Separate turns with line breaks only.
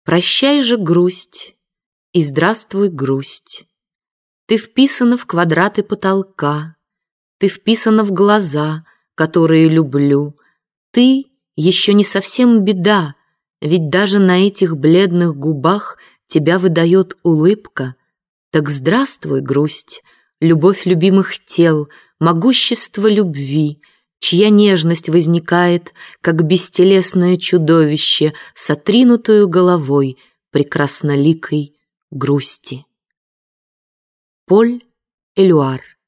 Прощай же, грусть, и здравствуй, грусть. Ты вписана в квадраты потолка, ты вписана в глаза, которые люблю. Ты еще не совсем беда, ведь даже на этих бледных губах тебя выдает улыбка. Так здравствуй, грусть, любовь любимых тел, могущество любви, чья нежность возникает, как бестелесное чудовище с отринутою головой прекрасноликой грусти. Поль Элюар.